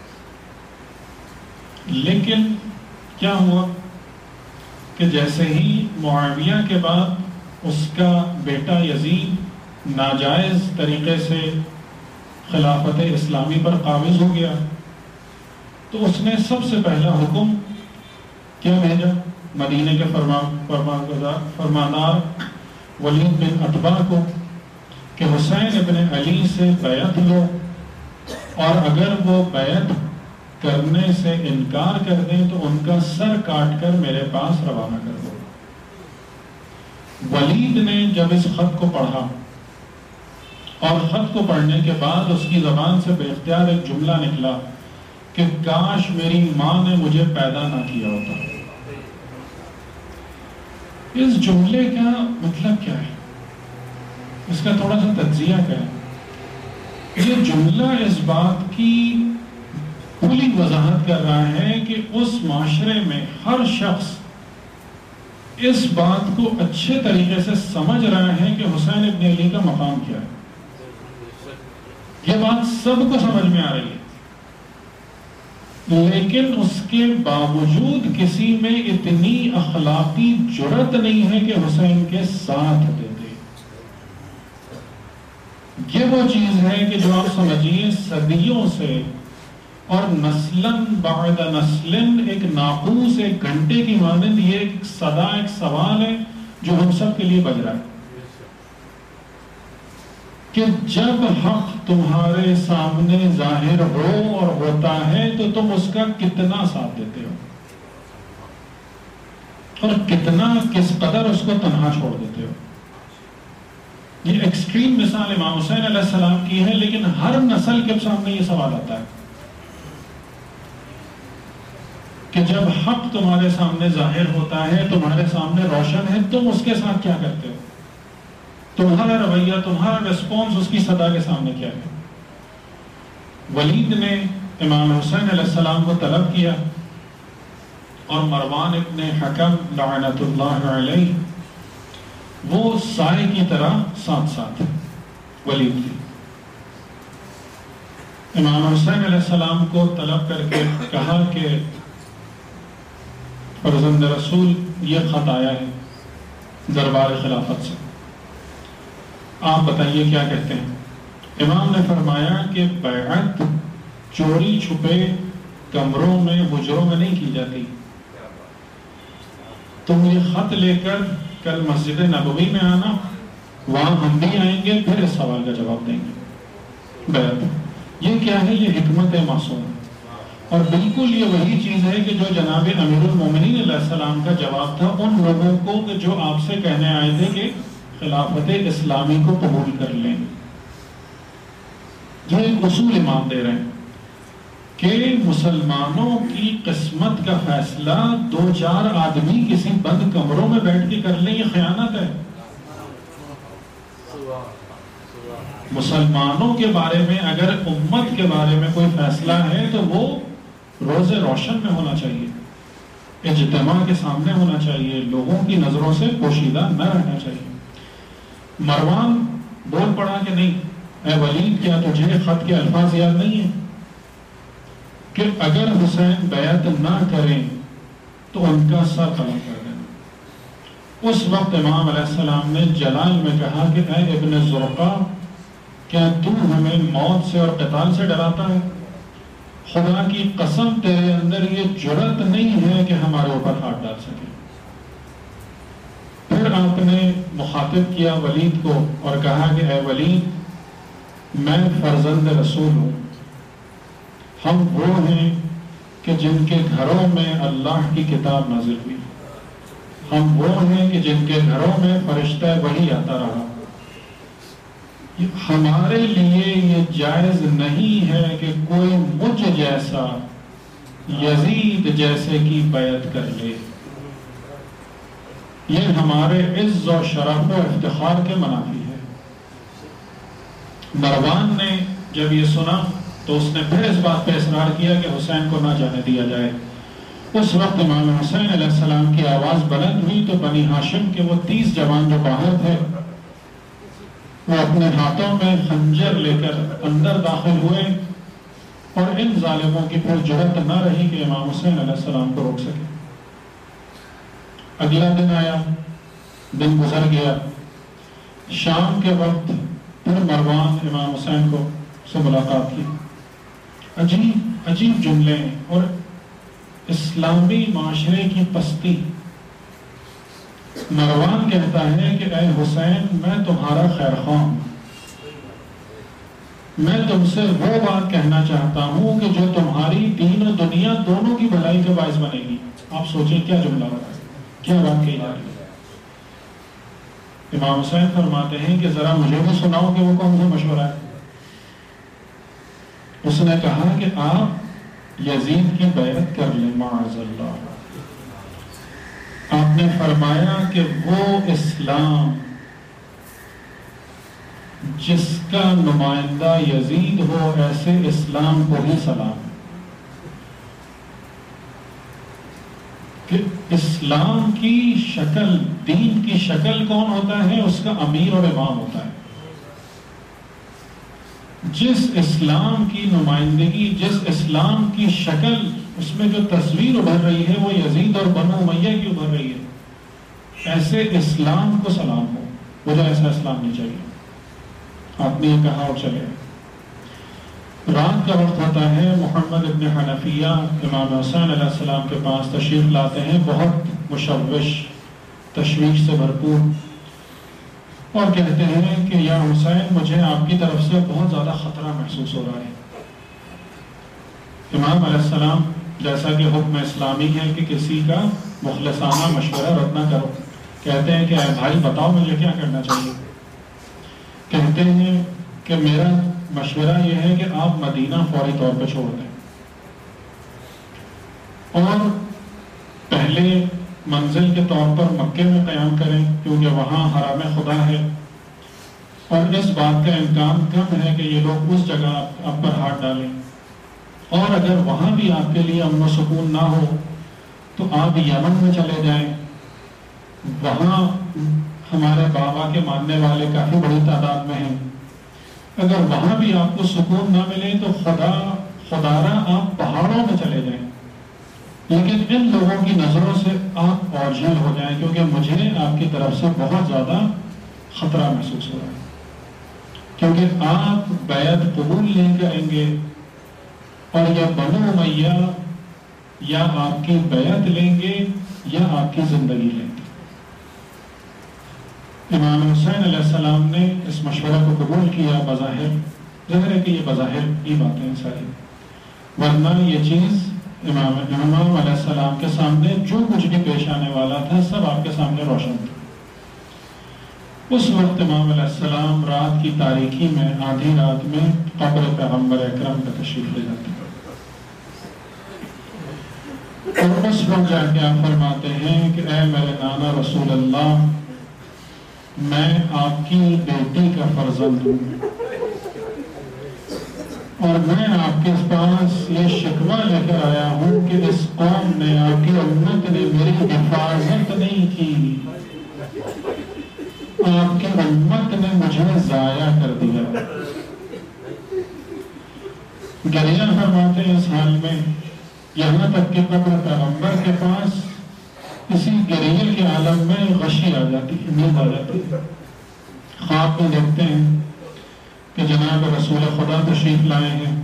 لیکن کیا ہوا کہ جیسے ہی معاویہ کے بعد اس کا بیٹا یزید ناجائز طریقے سے خلافت اسلامی پر قابض ہو گیا تو اس نے سب سے پہلا حکم کیا بھیجا؟ مدینے کے فرماندار ولید بن عتبہ کو کہ حسین ابن علی سے بیعت لو، اور اگر وہ بیعت کرنے سے انکار کر دیں تو ان کا سر کاٹ کر میرے پاس روانہ کر دو۔ ولید نے جب اس خط کو پڑھا اور خط کو پڑھنے کے بعد اس کی زبان سے بے اختیار ایک جملہ نکلا کہ کاش میری ماں نے مجھے پیدا نہ کیا ہوتا۔ اس جملے کا مطلب کیا ہے؟ اس کا تھوڑا سا تجزیہ کریں۔ یہ جملہ اس بات کی کھلی وضاحت کر رہا ہے کہ اس معاشرے میں ہر شخص اس بات کو اچھے طریقے سے سمجھ رہا ہے کہ حسین ابن علی کا مقام کیا ہے۔ یہ بات سب کو سمجھ میں آ رہی ہے، لیکن اس کے باوجود کسی میں اتنی اخلاقی جرأت نہیں ہے کہ حسین کے ساتھ دے دے۔ یہ وہ چیز ہے کہ جو آپ سمجھیے صدیوں سے اور نسلاً بعد نسلاً ایک ناقوس ایک گھنٹے کی مانند یہ ایک صدا ایک سوال ہے جو ہم سب کے لیے بج رہا ہے کہ جب حق تمہارے سامنے ظاہر ہو اور ہوتا ہے تو تم اس کا کتنا ساتھ دیتے ہو اور کتنا کس قدر اس کو تنہا چھوڑ دیتے ہو۔ یہ ایکسٹریم مثال امام حسین علیہ السلام کی ہے، لیکن ہر نسل کے سامنے یہ سوال آتا ہے کہ جب حق تمہارے سامنے ظاہر ہوتا ہے، تمہارے سامنے روشن ہے، تم اس کے ساتھ کیا کرتے ہو؟ تمہارا رویہ، تمہارا ریسپونس اس کی صدا کے سامنے کیا ہے؟ ولید نے امام حسین علیہ السلام کو طلب کیا اور مروان ابن حکم لعنت اللہ علیہ وہ سائے کی طرح ساتھ ساتھ ولید تھی، امام حسین علیہ السلام کو طلب کر کے کہا کہ فرزند رسول یہ خط آیا ہے دربار خلافت سے، آپ بتائیے کیا کہتے ہیں؟ امام نے فرمایا کہ بیعت چوری چھپے کمروں میں حجروں میں نہیں کی جاتی، تم یہ خط لے کر کل مسجد نبوی میں آنا، وہاں ہم بھی آئیں گے، پھر اس سوال کا جواب دیں گے۔ بیعت یہ کیا ہے؟ یہ حکمت معصوم، اور بالکل یہ وہی چیز ہے کہ جو جناب امیر المومنین علیہ السلام کا جواب تھا ان لوگوں کو کہ جو آپ سے کہنے آئے تھے کہ خلافت اسلامی کو قبول کر لیں۔ یہ ایک اصول امام دے رہے ہیں کہ مسلمانوں کی قسمت کا فیصلہ دو چار آدمی کسی بند کمروں میں بیٹھ کے کر لیں، یہ خیانت ہے۔ مسلمانوں کے بارے میں اگر امت کے بارے میں کوئی فیصلہ ہے تو وہ روز روشن میں ہونا چاہیے، اجتماع کے سامنے ہونا چاہیے، لوگوں کی نظروں سے پوشیدہ نہ رہنا چاہیے۔ مروان بول پڑا کہ نہیں اے ولید، کیا تجھے خط کے الفاظ یاد نہیں ہیں کہ اگر حسین بیعت نہ کریں تو ان کا سر قلم کر دینا۔ اس وقت امام علیہ السلام نے جلال میں کہا کہ اے ابن زرقہ، کیا تو ہمیں موت سے اور قتال سے ڈراتا ہے؟ خدا کی قسم تیرے اندر یہ جرأت نہیں ہے کہ ہمارے اوپر ہاتھ ڈال سکے۔ پھر آپ نے مخاطب کیا ولید کو اور کہا کہ اے ولید، میں فرزند رسول ہوں، ہم وہ ہیں کہ جن کے گھروں میں اللہ کی کتاب نازل ہوئی، ہم وہ ہیں کہ جن کے گھروں میں فرشتہ وحی آتا رہا۔ ہمارے لیے یہ جائز نہیں ہے کہ کوئی مجھ جیسا یزید جیسے کی بیعت کر لے، یہ ہمارے عز و شرف و افتخار کے منافی ہے۔ مروان نے جب یہ سنا تو اس نے پھر اس بات پہ اصرار کیا کہ حسین کو نہ جانے دیا جائے۔ اس وقت امام حسین علیہ السلام کی آواز بلند ہوئی تو بنی ہاشم کے وہ تیس جوان جو باہر تھے وہ اپنے ہاتھوں میں خنجر لے کر اندر داخل ہوئے، اور ان ظالموں کی پھر جرأت نہ رہی کہ امام حسین علیہ السلام کو روک سکے۔ اگلا دن آیا، دن گزر گیا، شام کے وقت پھر مروان امام حسین کو سے ملاقات کی۔ عجیب عجیب جملے اور اسلامی معاشرے کی پستی۔ مروان کہتا ہے کہ اے حسین، میں تمہارا خیر خواہ ہوں، میں تم سے وہ بات کہنا چاہتا ہوں کہ جو تمہاری دین و دنیا دونوں کی بھلائی کا باعث بنے گی۔ آپ سوچیں کیا جملہ ہو رہا ہے، کیا بات کہی جا رہی ہے۔ امام حسین فرماتے ہیں کہ ذرا مجھے بھی سناؤ کہ وہ کون سا مشورہ ہے۔ اس نے کہا کہ آپ یزید کی بیعت کر لیں معاذ اللہ۔ آپ نے فرمایا کہ وہ اسلام جس کا نمائندہ یزید ہو، ایسے اسلام کو ہی سلام ہے۔ کہ اسلام کی شکل، دین کی شکل کون ہوتا ہے؟ اس کا امیر اور امام ہوتا ہے۔ جس اسلام کی نمائندگی، جس اسلام کی شکل، اس میں جو تصویر ابھر رہی ہے وہ یزید اور بنو امیہ کی ابھر رہی ہے، ایسے اسلام کو سلام ہو، مجھے ایسا اسلام نہیں چاہیے۔ آپ نے یہ کہا اور چلے۔ رات کا وقت ہوتا ہے، محمد ابن حنفیہ امام حسین علیہ السلام کے پاس تشریف لاتے ہیں، بہت مشوش، تشویش سے بھرپور، اور کہتے ہیں کہ یا حسین، مجھے آپ کی طرف سے بہت زیادہ خطرہ محسوس ہو رہا ہے۔ امام علیہ السلام، جیسا کہ حکم اسلامی ہے کہ کسی کا مخلصانہ مشورہ رد نہ کرو، کہتے ہیں کہ اے بھائی بتاؤ مجھے کیا کرنا چاہیے۔ کہتے ہیں کہ میرا مشورہ یہ ہے کہ آپ مدینہ فوری طور پہ چھوڑ دیں اور پہلے منزل کے طور پر مکے میں قیام کریں، کیونکہ وہاں حرم خدا ہے، اور اس بات کا امکان کم ہے کہ یہ لوگ اس جگہ آپ پر ہاتھ ڈالیں، اور اگر وہاں بھی آپ کے لیے امن و سکون نہ ہو تو آپ یمن میں چلے جائیں، وہاں ہمارے بابا کے ماننے والے کافی بڑی تعداد میں ہیں، اگر وہاں بھی آپ کو سکون نہ ملے تو خدا خدارا آپ پہاڑوں میں چلے جائیں، لیکن ان لوگوں کی نظروں سے آپ اوجھل ہو جائیں، کیونکہ مجھے آپ کی طرف سے بہت زیادہ خطرہ محسوس ہو رہا ہے، کیونکہ آپ بیعت قبول نہیں کریں گے اور یا بنو امیہ یا آپ کی بیعت لیں گے یا آپ کی زندگی لیں گے۔ امام حسین علیہ السلام نے اس مشورہ کو قبول کیا بظاہر، ظاہر ہے کہ یہ بظاہر کی باتیں ہیں ساری، ورنہ یہ چیز امام امام علیہ السلام کے سامنے جو کچھ بھی پیش آنے والا تھا سب آپ کے سامنے روشن تھا۔ اس وقت امام علیہ السلام رات کی تاریکی میں، آدھی رات میں قبر پیغمبر اکرم کا تشریف لے جاتے ہیں، اور اس وقت جا کے آپ فرماتے ہیں کہ اے میرے نانا رسول اللہ، میں آپ کی بیٹی کا فرزند ہوں اور میں آپ کے پاس یہ شکوہ لے کر آیا ہوں کہ اس قوم نے، آپ کی امت نے میری حفاظت نہیں کی، آپ کی امت نے مجھے ضائع کر دیا۔ گریہ فرماتے ہیں اس حال میں، یہاں تک کہ قبر پیغمبر کے پاس اسی گریہ کے عالم میں غشی آ جاتی ہے، نیند آ جاتی ہے۔ خواب میں دیکھتے ہیں کہ جناب رسول خدا تشریف لائے ہیں،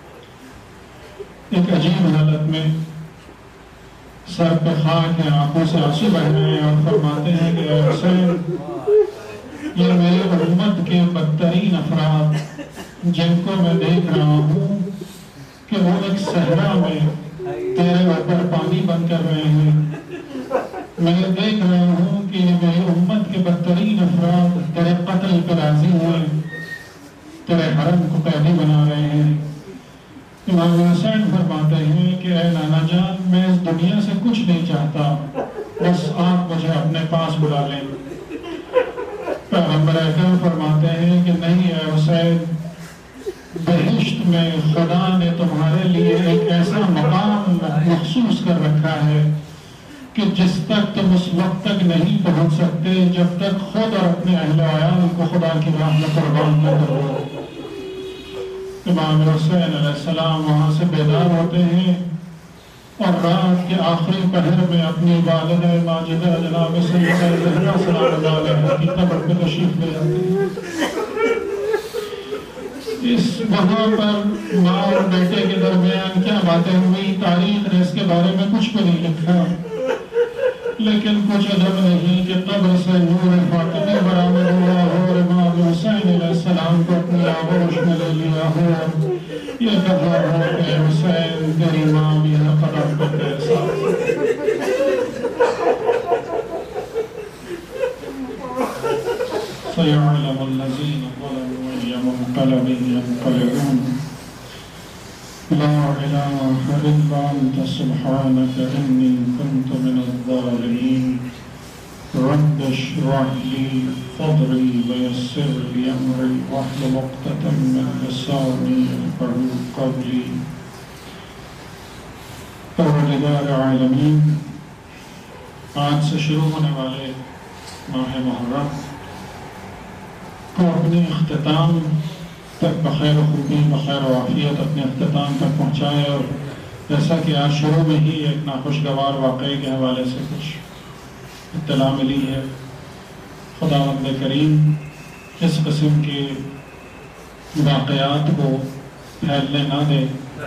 ایک عجیب حالت میں، سر پہ خاک ہے، آنکھوں سے آنسو بہ رہے ہیں، اور فرماتے ہیں کہ اے حسین، یہ میری امت کے بدترین افراد جن کو میں دیکھ رہا ہوں کہ وہ ایک صحرا میں تیرے اوپر پانی بن کر رہے ہیں، میں یہ دیکھ رہا ہوں کہ یہ میری امت کے بدترین افراد تیرے قتل پر راضی ہوئے، تیرے حرم کو قیدی بنا رہے ہیں۔ امام حسین فرماتے ہیں کہ اے نانا جان، میں اس دنیا سے کچھ نہیں چاہتا، بس آپ مجھے اپنے پاس بلا لیں۔ پیغمبر اکرم فرماتے ہیں کہ نہیں اے حسین، بہشت میں خدا نے تمہارے لیے ایک ایسا مقام مخصوص کر رکھا ہے کہ جس تک تم اس وقت تک نہیں پہنچ سکتے جب تک خود اور اپنے اہل و عیال کو خدا کی راہ میں قربان نہ کرو۔ امام حسین علیہ السلام وہاں سے بیدار ہوتے ہیں اور رات کے آخری پہر میں اپنی والدہ ماجدہ جناب سیدہ زہرا سلام اللہ علیہا کی قبر پہ تشریف لے جاتے ہیں۔ اس وہاں پر ماں اور بیٹے کے درمیان کیا باتیں ہوئی، تاریخ نے اس کے بارے میں کچھ بھی نہیں لکھا، لیکن کچھ عجب نہیں کہ قبر سے نور فاطمی برآمد ہوا ہو اور امام حسین علیہ السلام کو اپنی آغوش میں لے لیا ہو، یہ کہا ہو کہ حسین تیری ماں بھی ہے قدم پہ تیرے ساتھ۔ سَيَعْلَمُ الَّذِينَ ظَلَمُوا أَيَّ مُنقَلَبٍ يَنقَلِبُونَ لا إله إلا أنت سبحانك إني كنت من الظالمين رب اشرح لي صدري ويسر لي أمري واحلل عقدة من لساني يفقهوا قولي۔ پروردگار عالمین، آج سے شروع ہونے والے ماہ محرم کو اپنے اختتام تک بخیر و خوبی، بخیر و عافیت اپنے اختتام تک پہنچائے، اور جیسا کہ آج شروع میں ہی ایک ناخوشگوار واقعے کے حوالے سے کچھ اطلاع ملی ہے، خداوند کریم اس قسم کے واقعات کو پھیلنے نہ دے،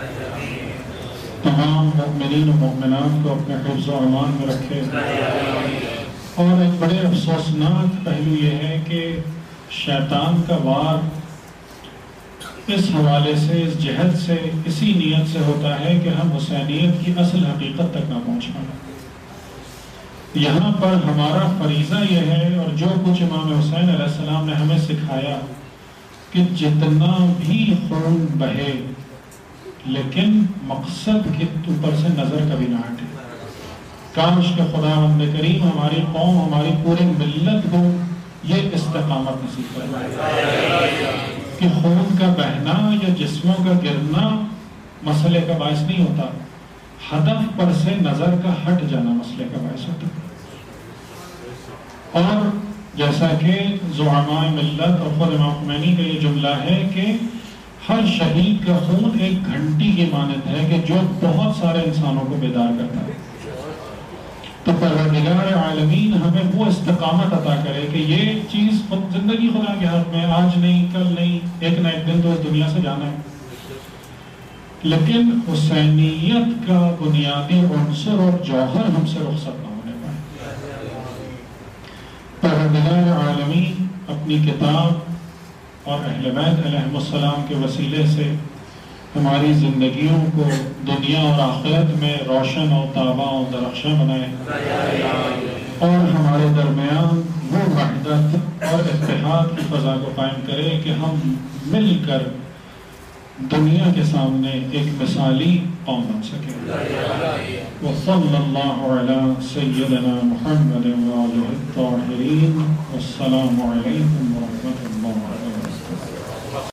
تمام مؤمنین و مؤمنات کو اپنے حفظ و امان میں رکھے۔ اور ایک بڑے افسوسناک پہلو یہ ہے کہ شیطان کا وار اس حوالے سے، اس جہد سے، اسی نیت سے ہوتا ہے کہ ہم حسینیت کی اصل حقیقت تک نہ پہنچ پائیں۔ یہاں پر ہمارا فریضہ یہ ہے، اور جو کچھ امام حسین علیہ السلام نے ہمیں سکھایا، کہ جتنا بھی خون بہے لیکن مقصد کے اوپر سے نظر کبھی نہ ہٹے۔ کاش کہ خداوند کریم ہماری قوم، ہماری پوری ملت کو یہ استقامت نصیب فرمائے کہ خون کا بہنا یا جسموں کا گرنا مسئلے کا باعث نہیں ہوتا، ہدف پر سے نظر کا ہٹ جانا مسئلے کا باعث ہوتا ہے۔ اور جیسا کہ زعماء ملت اور خود امام خمینی کا یہ جملہ ہے کہ ہر شہید کا خون ایک گھنٹی کی مانند ہے کہ جو بہت سارے انسانوں کو بیدار کرتا ہے. تو پروردگار عالمین ہمیں وہ استقامت عطا کرے کہ یہ چیز خود زندگی خدا کے ہاتھ میں، آج نہیں کل نہیں، ایک نہ ایک دن تو اس دنیا سے جانا ہے، لیکن حسینیت کا بنیادی عنصر اور جوہر ہم سے رخصت نہ ہونے پائے. پروردگار عالمین اپنی کتاب اور اہل بیت علیہ السلام کے وسیلے سے ہماری زندگیوں کو دنیا اور آخرت میں روشن و تاباں و درخشاں بنائے، اور ہمارے درمیان وہ وحدت اور اتحاد کی فضا کو قائم کرے کہ ہم مل کر دنیا کے سامنے ایک مثالی قوم بن سکیں. وصلی اللہ علی سیدنا محمد وآلہ الطاہرین. والسلام علیکم ورحمۃ اللہ وبرکاتہ.